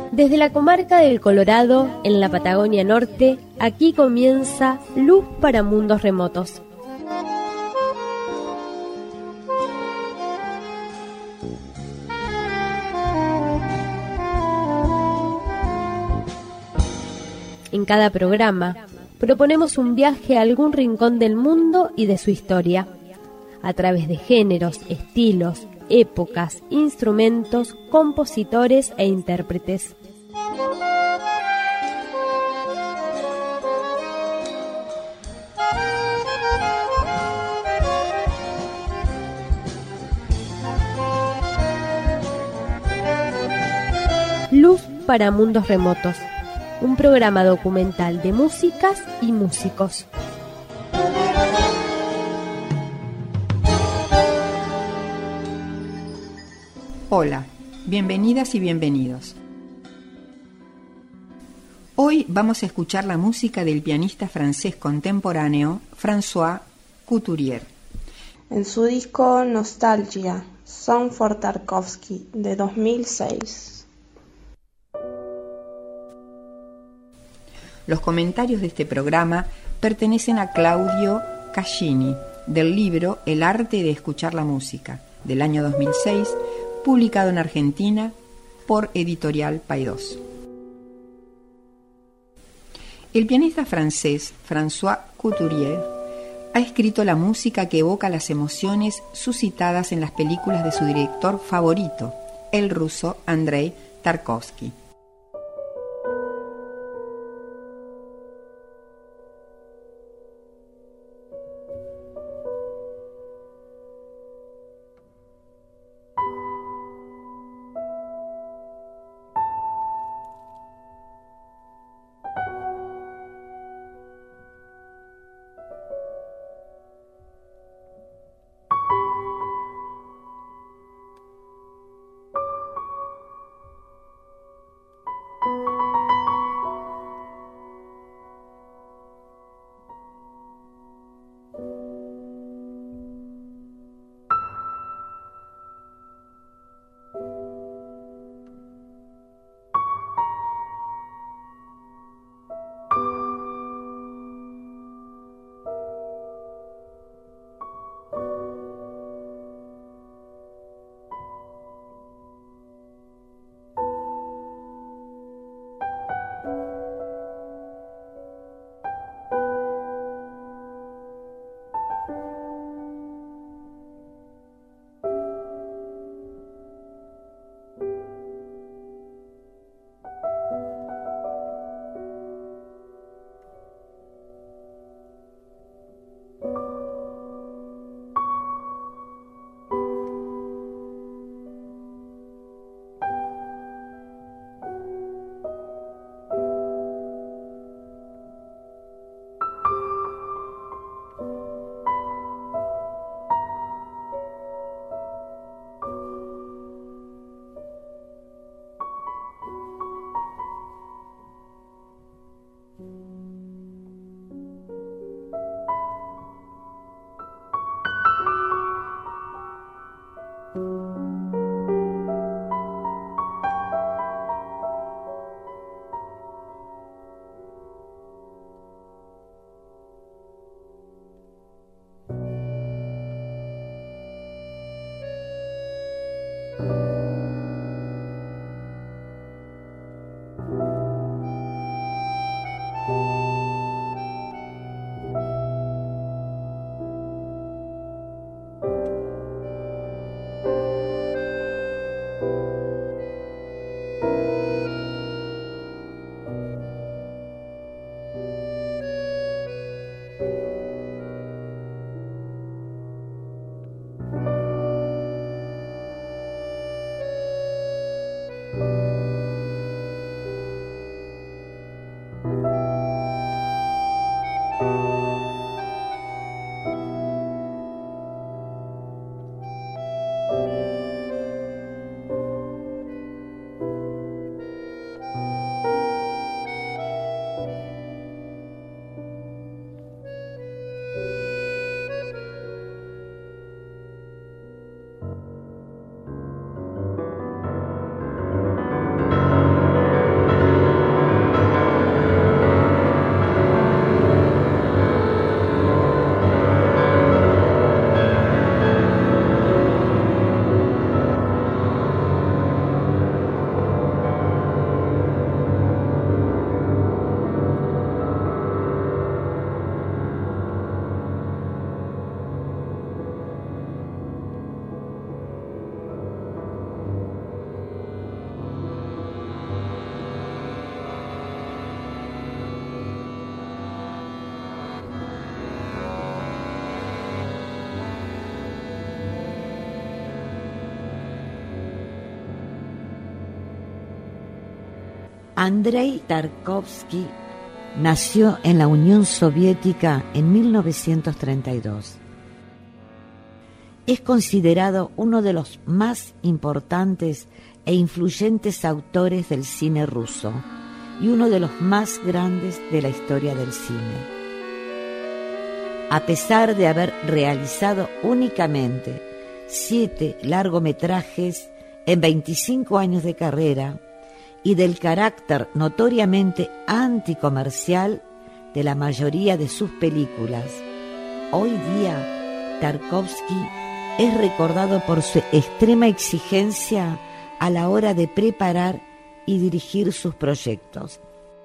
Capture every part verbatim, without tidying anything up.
Desde la comarca del Colorado, en la Patagonia Norte, aquí comienza Luz para Mundos Remotos. En cada programa, proponemos un viaje a algún rincón del mundo y de su historia, a través de géneros, estilos, épocas, instrumentos, compositores e intérpretes. Luz para Mundos Remotos, un programa documental de músicas y músicos. Hola, bienvenidas y bienvenidos. Hoy vamos a escuchar la música del pianista francés contemporáneo François Couturier. En su disco Nostalgia, Song for Tarkovsky, de dos mil seis. Los comentarios de este programa pertenecen a Claudio Cascini, del libro El arte de escuchar la música, del año dos mil seis, publicado en Argentina por Editorial Paidós. El pianista francés François Couturier ha escrito la música que evoca las emociones suscitadas en las películas de su director favorito, el ruso Andrei Tarkovsky. Andrei Tarkovsky nació en la Unión Soviética en mil novecientos treinta y dos. Es considerado uno de los más importantes e influyentes autores del cine ruso y uno de los más grandes de la historia del cine. A pesar de haber realizado únicamente siete largometrajes en veinticinco años de carrera y del carácter notoriamente anticomercial de la mayoría de sus películas, hoy día Tarkovsky es recordado por su extrema exigencia a la hora de preparar y dirigir sus proyectos.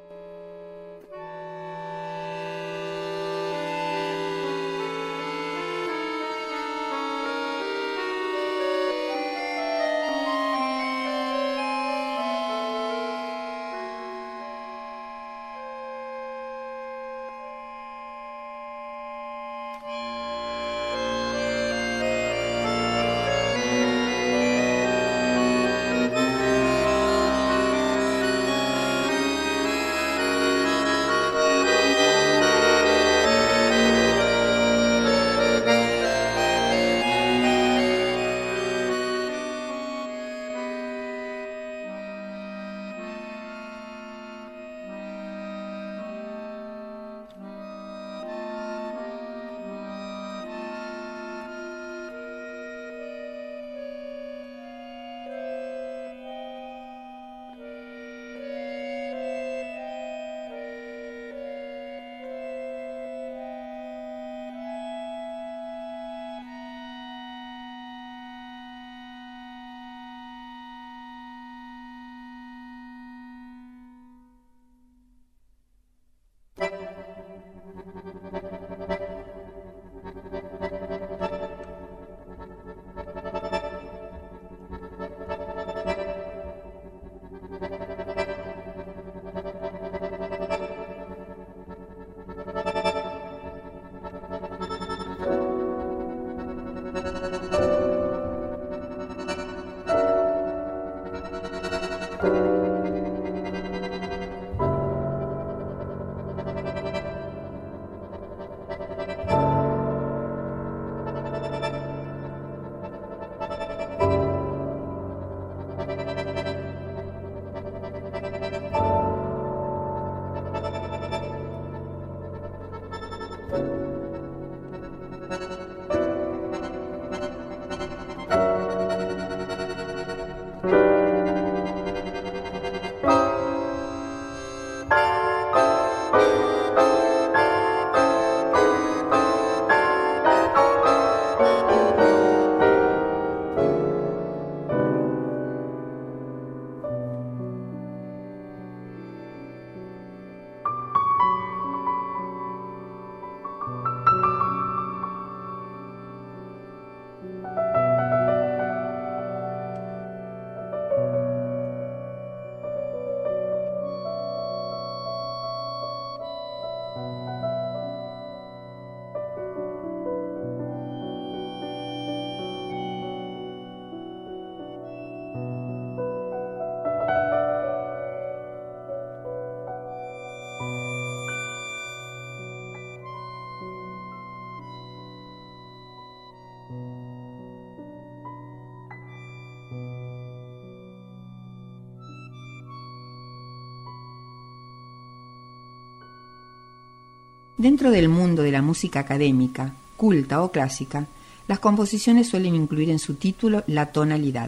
Dentro del mundo de la música académica, culta o clásica, las composiciones suelen incluir en su título la tonalidad.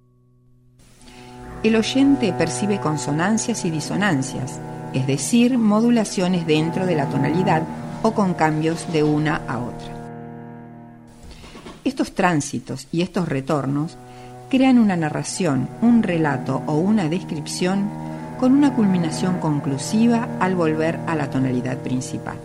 El oyente percibe consonancias y disonancias, es decir, modulaciones dentro de la tonalidad o con cambios de una a otra. Estos tránsitos y estos retornos crean una narración, un relato o una descripción con una culminación conclusiva al volver a la tonalidad principal.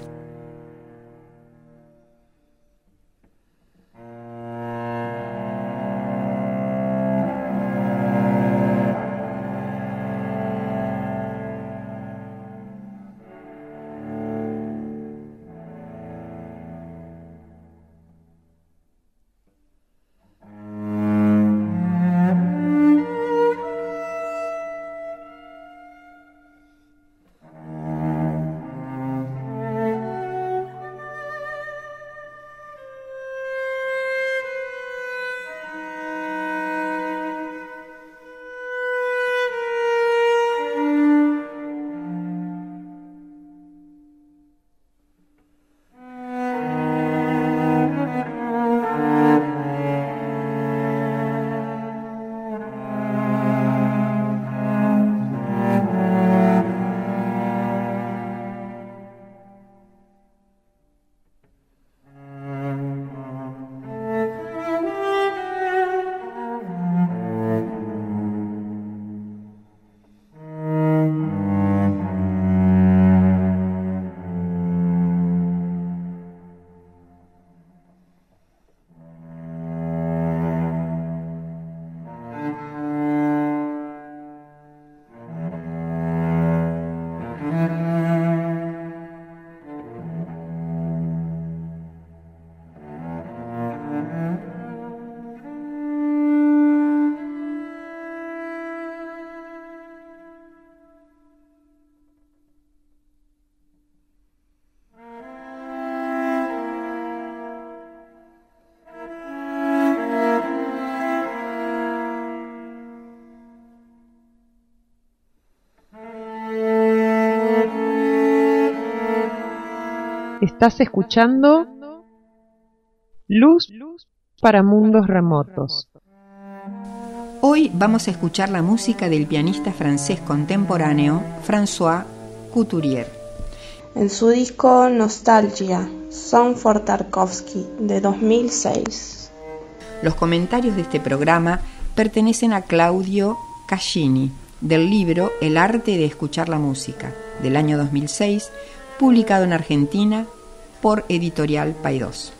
Estás escuchando Luz para Mundos Remotos. Hoy vamos a escuchar la música del pianista francés contemporáneo François Couturier. En su disco Nostalgia, Son for Tarkovsky, de dos mil seis. Los comentarios de este programa pertenecen a Claudio Cascini, del libro El arte de escuchar la música, del año dos mil seis, publicado en Argentina por Editorial Paidós.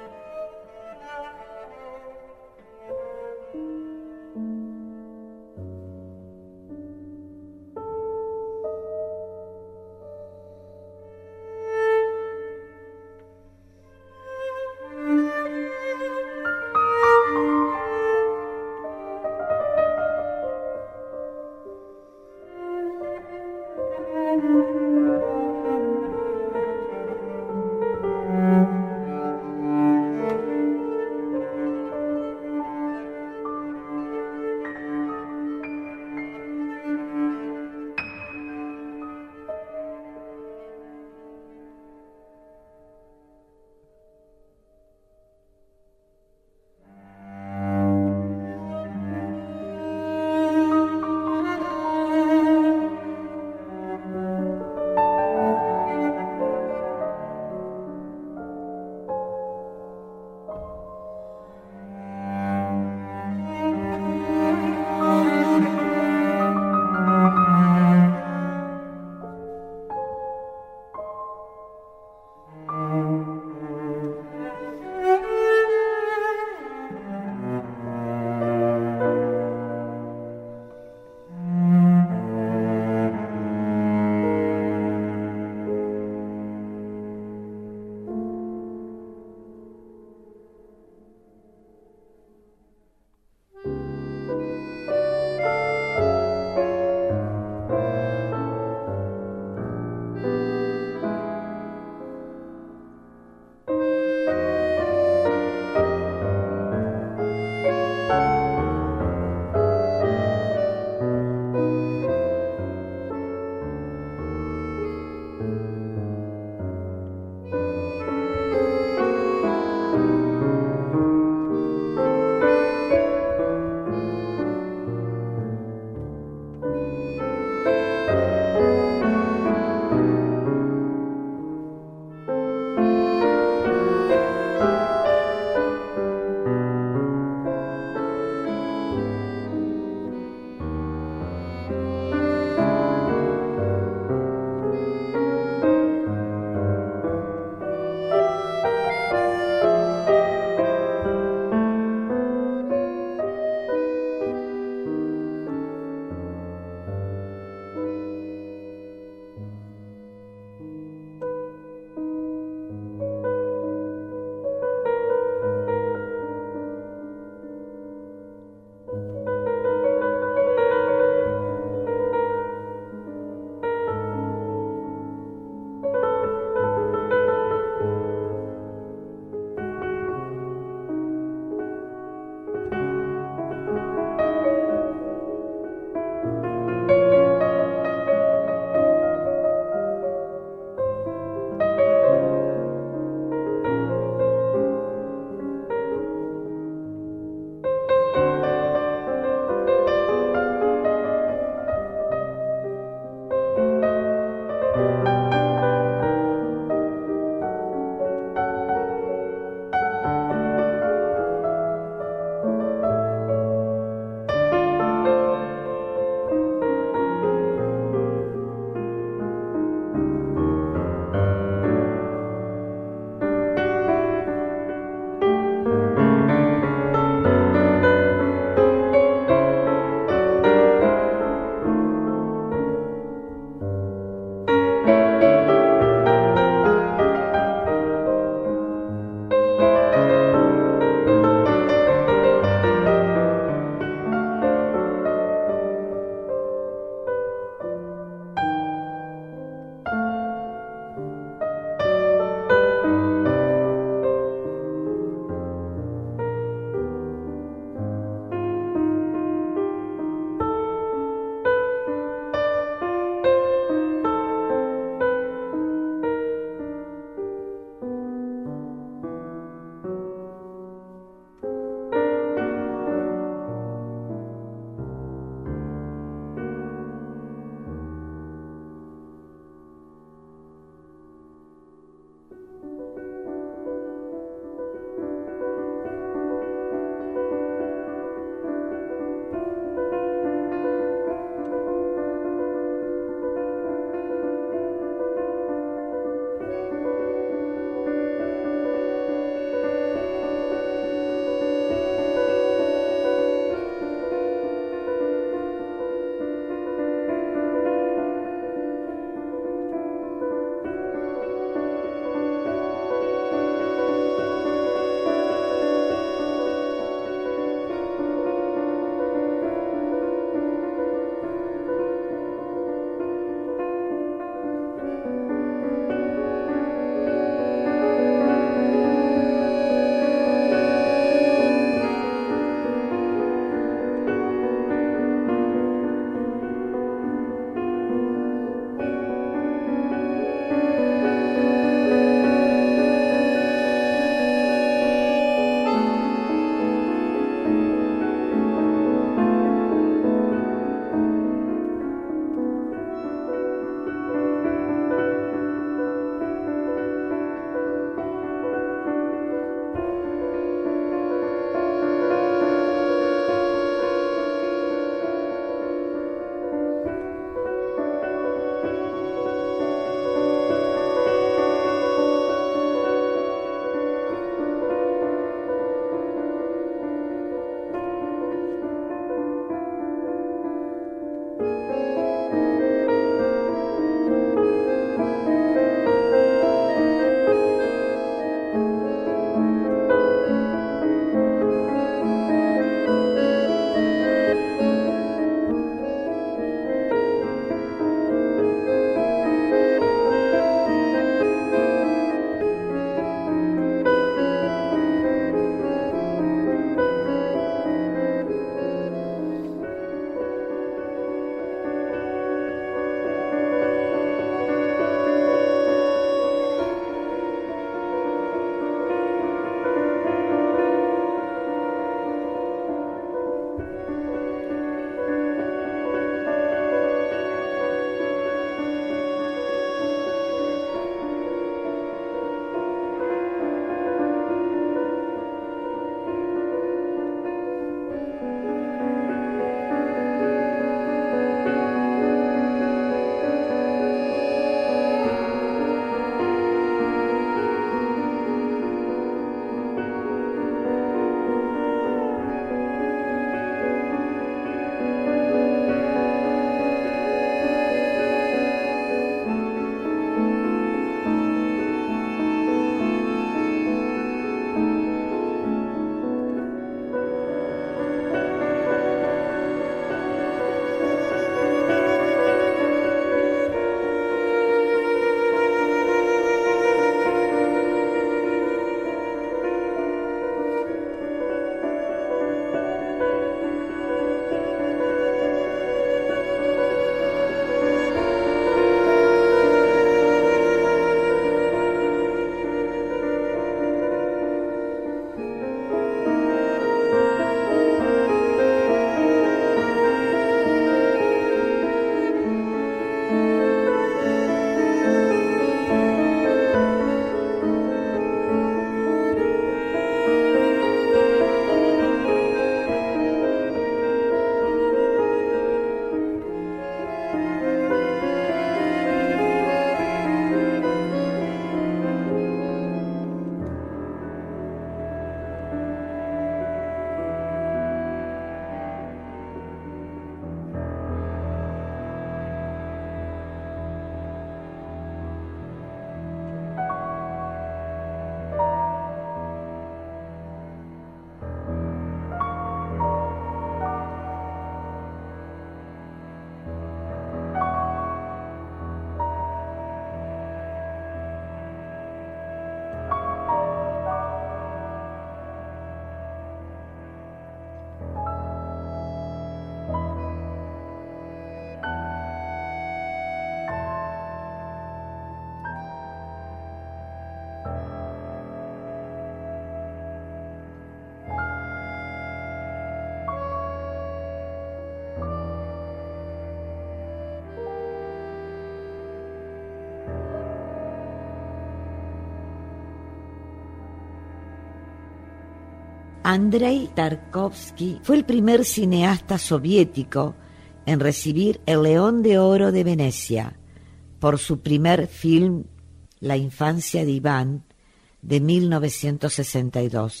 Andrei Tarkovsky fue el primer cineasta soviético en recibir el León de Oro de Venecia por su primer film La infancia de Iván, de mil novecientos sesenta y dos.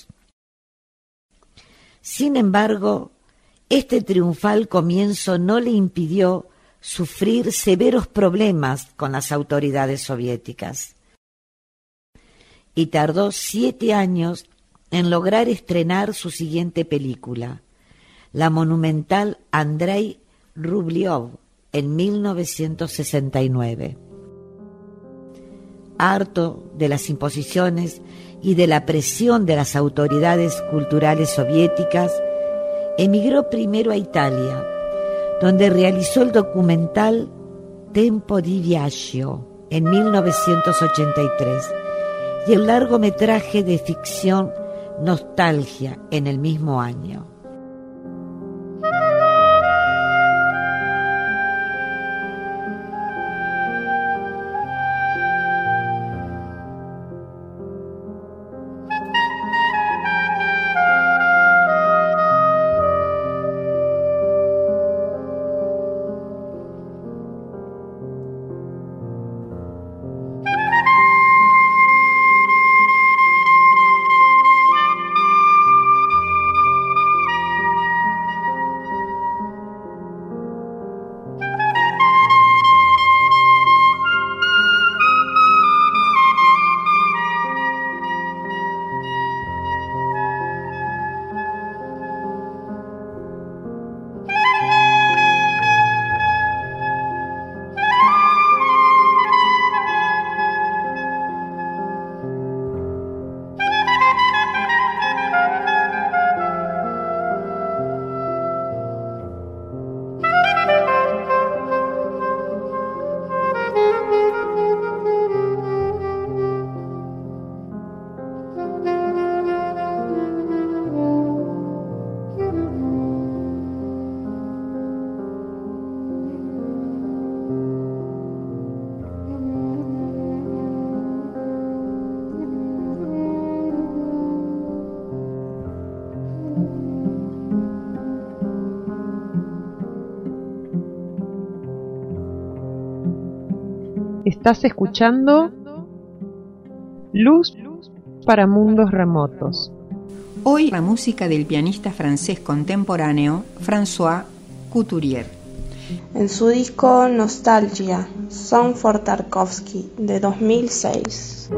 Sin embargo, este triunfal comienzo no le impidió sufrir severos problemas con las autoridades soviéticas y tardó siete años en lograr estrenar su siguiente película, la monumental Andrei Rublev, en mil novecientos sesenta y nueve. Harto de las imposiciones y de la presión de las autoridades culturales soviéticas, emigró primero a Italia, donde realizó el documental Tempo di Viaggio en mil novecientos ochenta y tres y el largometraje de ficción Nostalgia en el mismo año. Estás escuchando Luz para Mundos Remotos. Hoy la música del pianista francés contemporáneo François Couturier. En su disco Nostalgia, Song for Tarkovsky, de dos mil seis.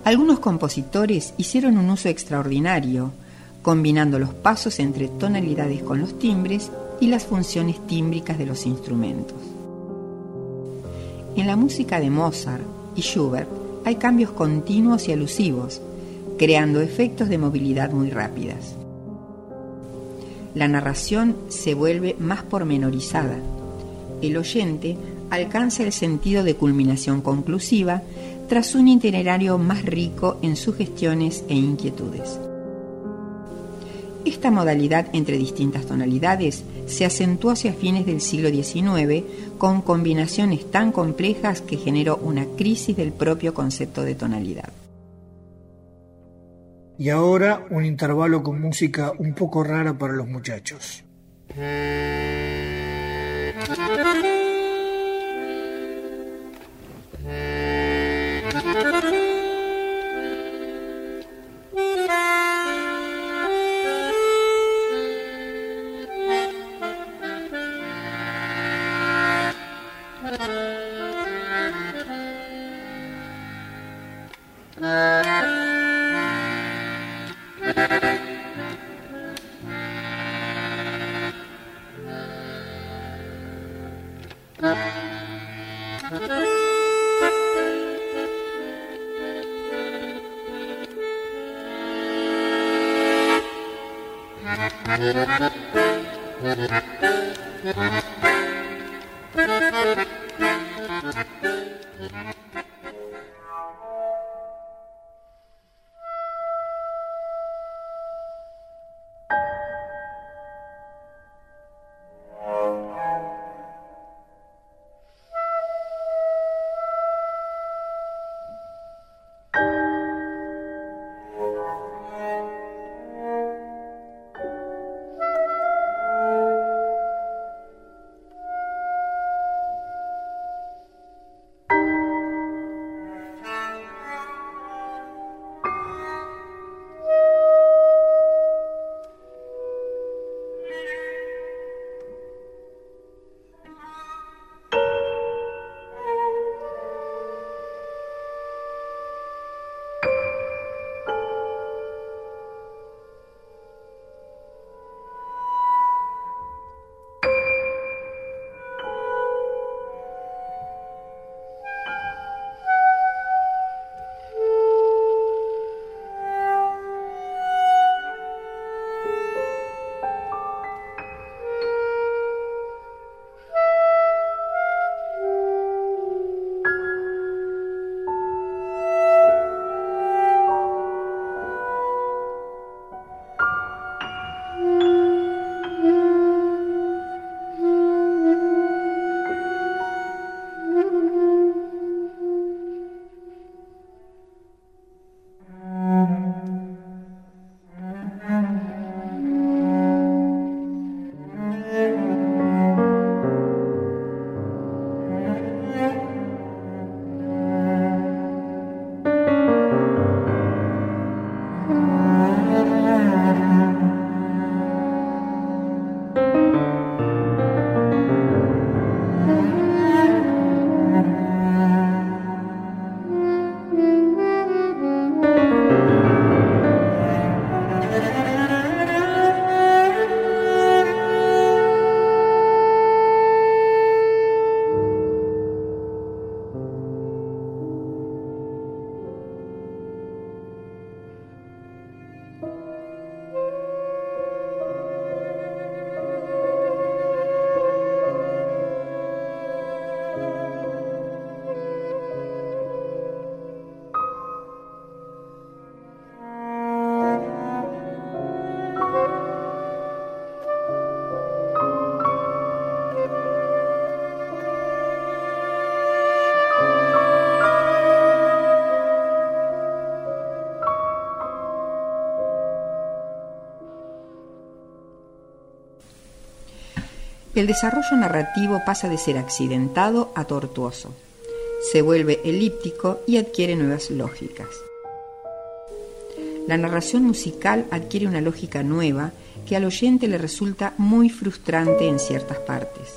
Algunos compositores hicieron un uso extraordinario, combinando los pasos entre tonalidades con los timbres y las funciones tímbricas de los instrumentos. En la música de Mozart y Schubert hay cambios continuos y alusivos, creando efectos de movilidad muy rápidas. La narración se vuelve más pormenorizada. El oyente alcanza el sentido de culminación conclusiva tras un itinerario más rico en sugestiones e inquietudes. Esta modalidad entre distintas tonalidades se acentuó hacia fines del siglo diecinueve con combinaciones tan complejas que generó una crisis del propio concepto de tonalidad. Y ahora un intervalo con música un poco rara para los muchachos. El desarrollo narrativo pasa de ser accidentado a tortuoso, se vuelve elíptico y adquiere nuevas lógicas. La narración musical adquiere una lógica nueva que al oyente le resulta muy frustrante en ciertas partes.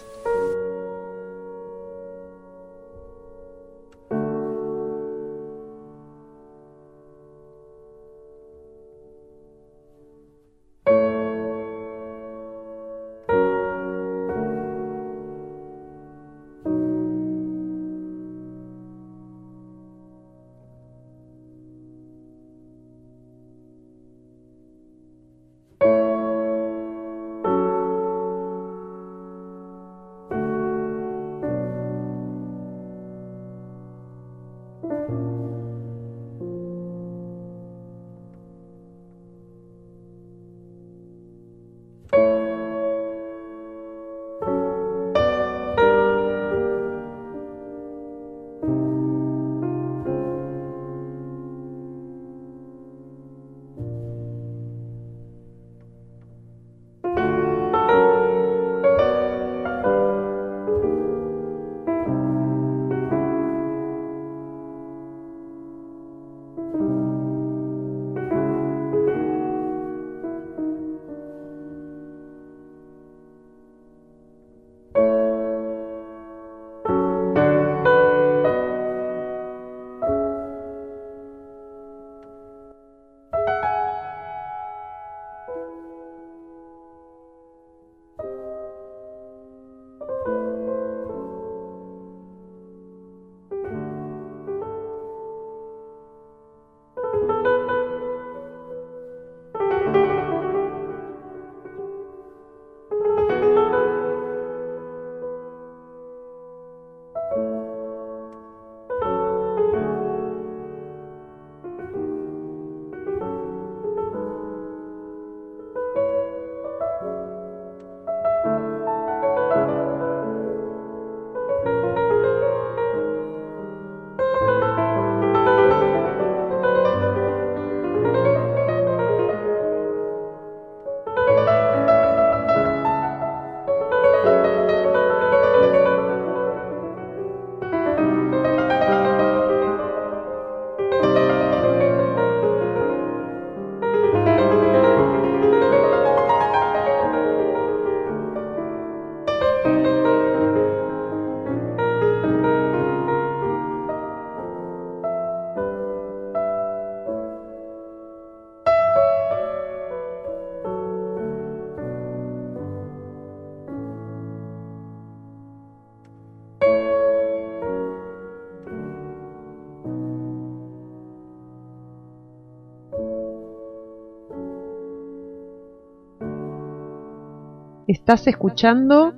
Estás escuchando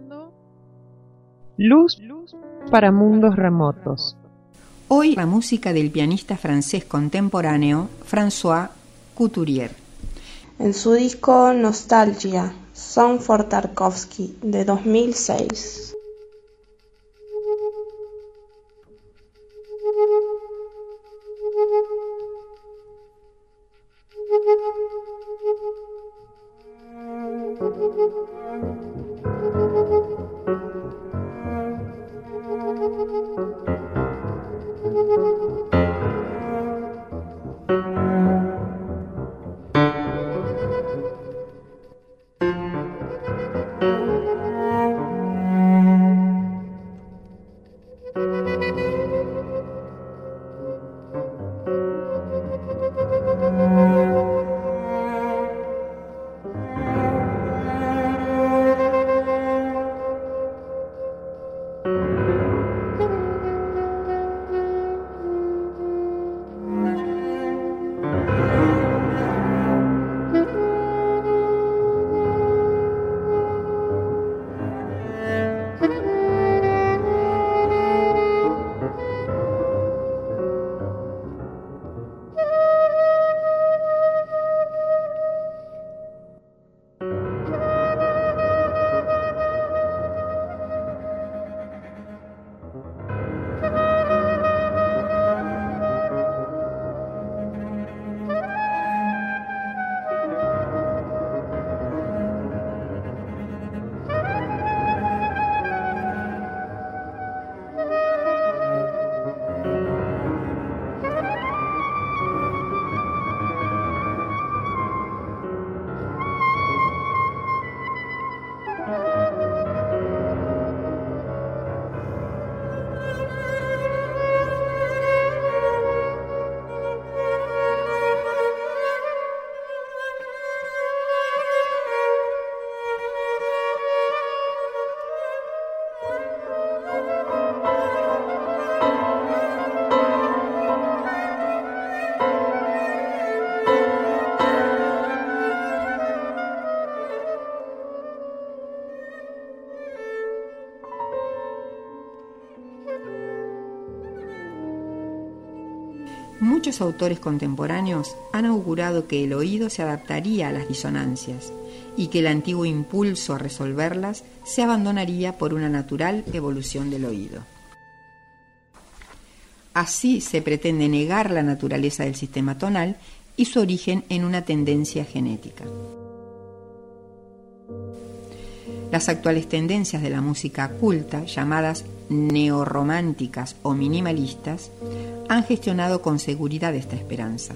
Luz para Mundos Remotos. Hoy la música del pianista francés contemporáneo François Couturier. En su disco Nostalgia, Song for Tarkovsky de dos mil seis. Muchos autores contemporáneos han augurado que el oído se adaptaría a las disonancias y que el antiguo impulso a resolverlas se abandonaría por una natural evolución del oído. Así se pretende negar la naturaleza del sistema tonal y su origen en una tendencia genética. Las actuales tendencias de la música culta, llamadas neorrománticas o minimalistas, han gestionado con seguridad esta esperanza.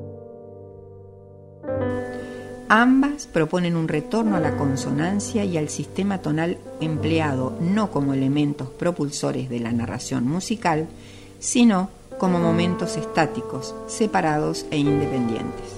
Ambas proponen un retorno a la consonancia y al sistema tonal empleado no como elementos propulsores de la narración musical, sino como momentos estáticos, separados e independientes.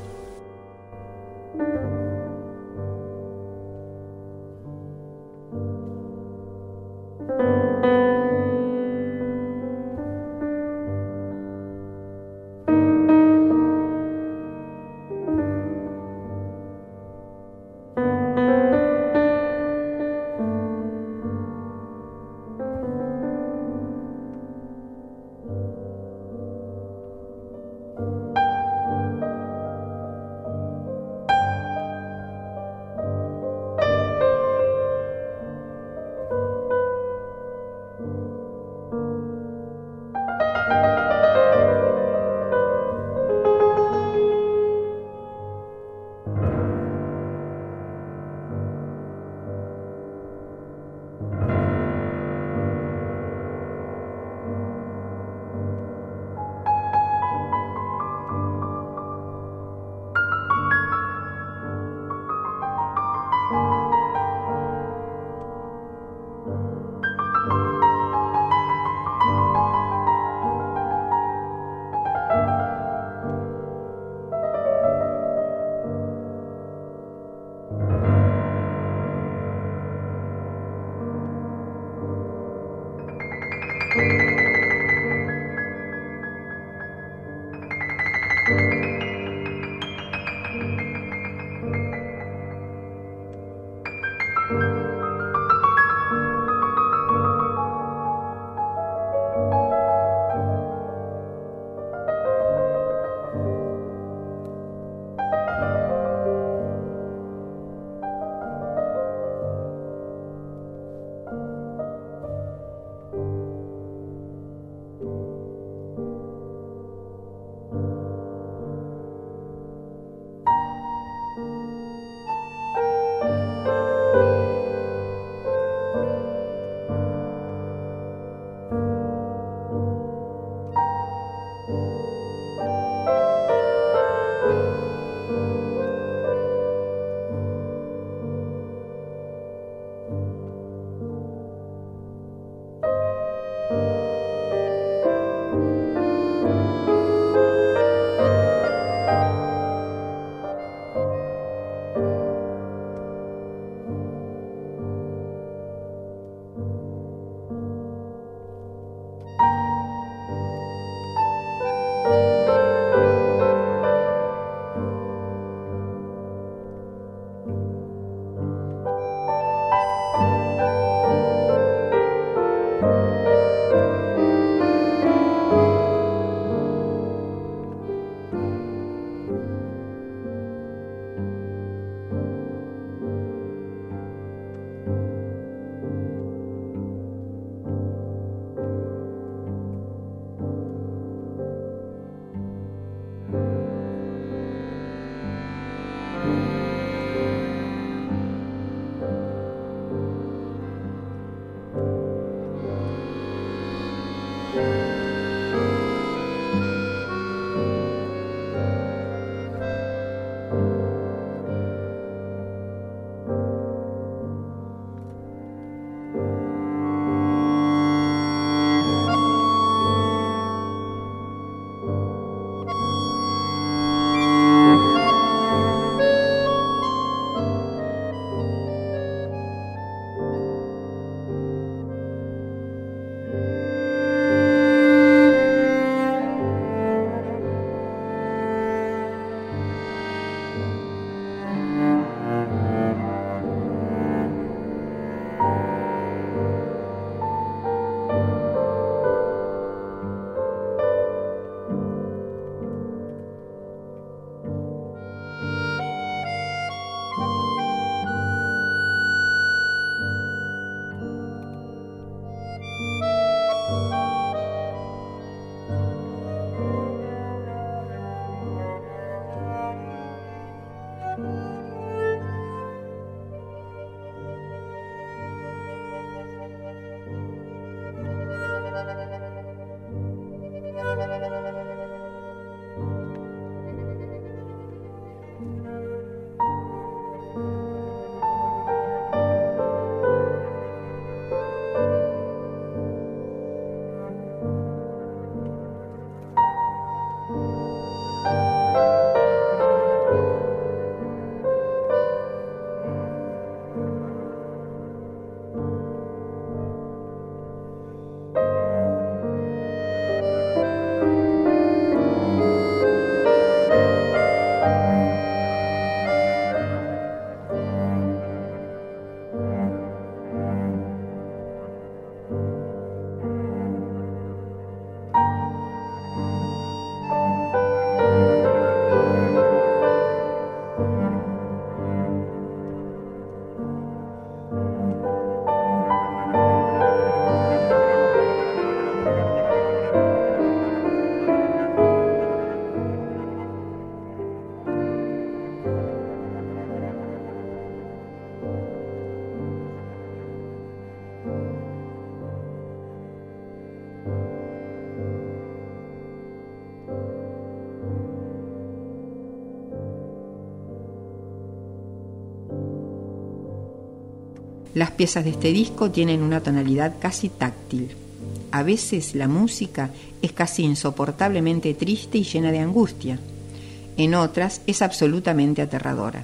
Las piezas de este disco tienen una tonalidad casi táctil. A veces la música es casi insoportablemente triste y llena de angustia. En otras es absolutamente aterradora.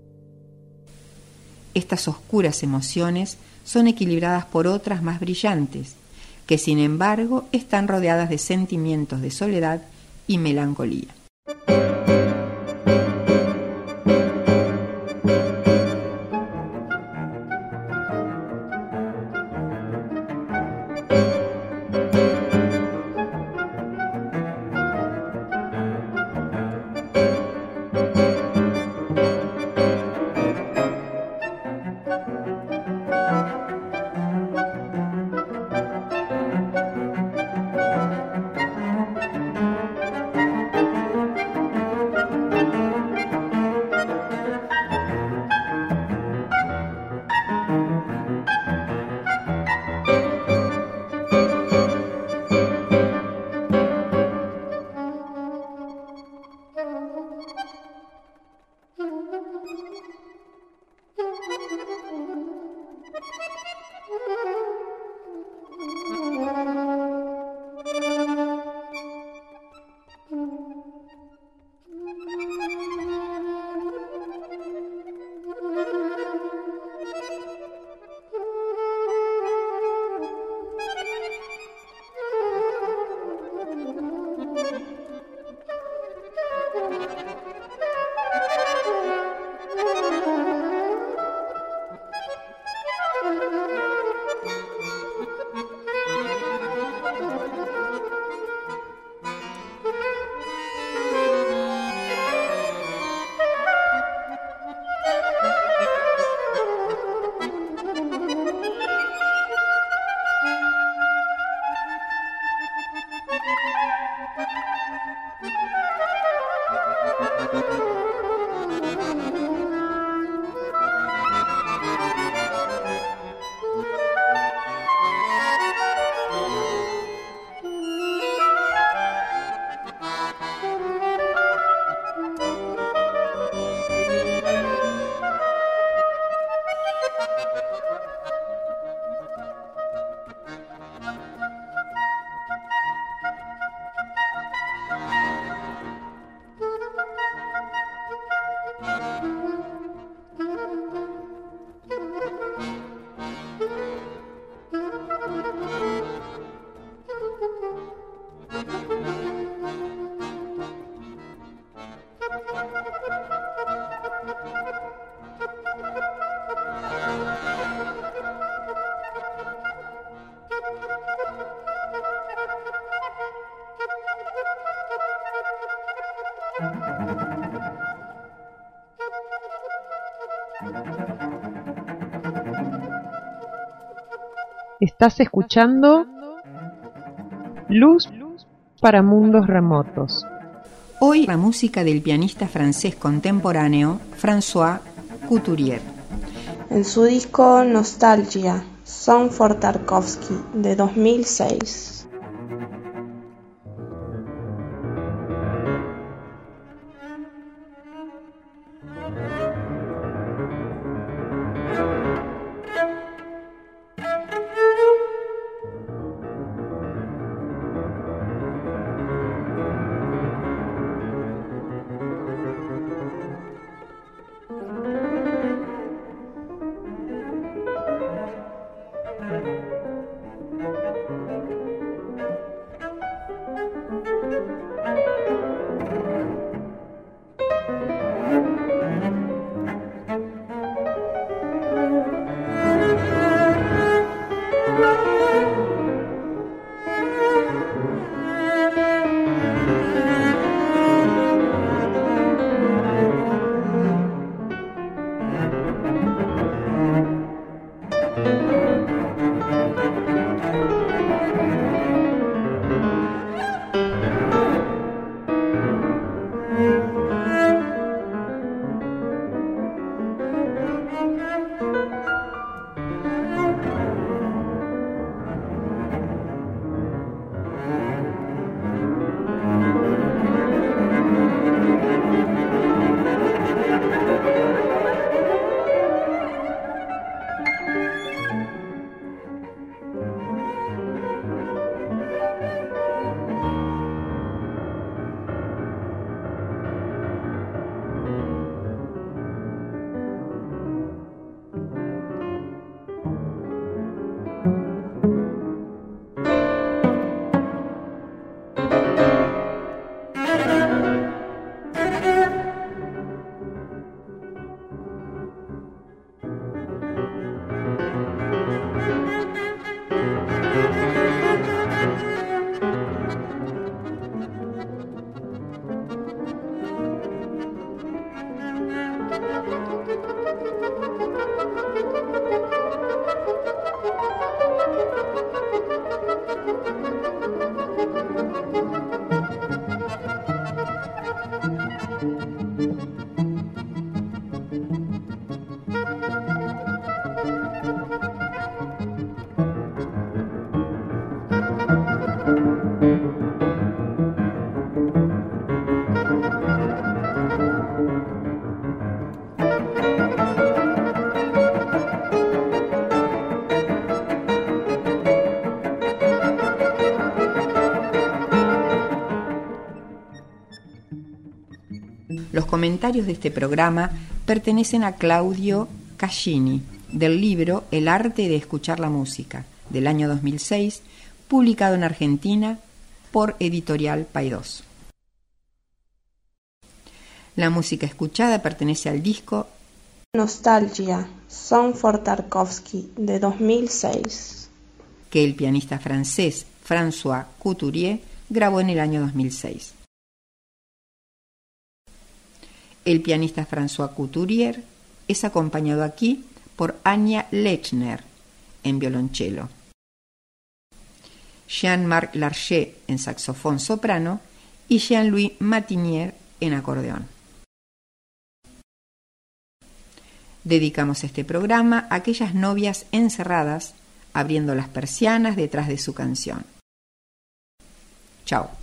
Estas oscuras emociones son equilibradas por otras más brillantes, que sin embargo están rodeadas de sentimientos de soledad y melancolía. Estás escuchando Luz para Mundos Remotos. Hoy la música del pianista francés contemporáneo François Couturier. En su disco Nostalgia, Song for Tarkovsky de dos mil seis. Los comentarios de este programa pertenecen a Claudio Cascini, del libro El arte de escuchar la música, del año dos mil seis, publicado en Argentina por Editorial Paidós. La música escuchada pertenece al disco Nostalgia, Song for Tarkovsky de dos mil seis, que el pianista francés François Couturier grabó en el año dos mil seis. El pianista François Couturier es acompañado aquí por Anya Lechner en violonchelo, Jean-Marc Larcher en saxofón soprano y Jean-Louis Matinier en acordeón. Dedicamos este programa a aquellas novias encerradas abriendo las persianas detrás de su canción. Chao.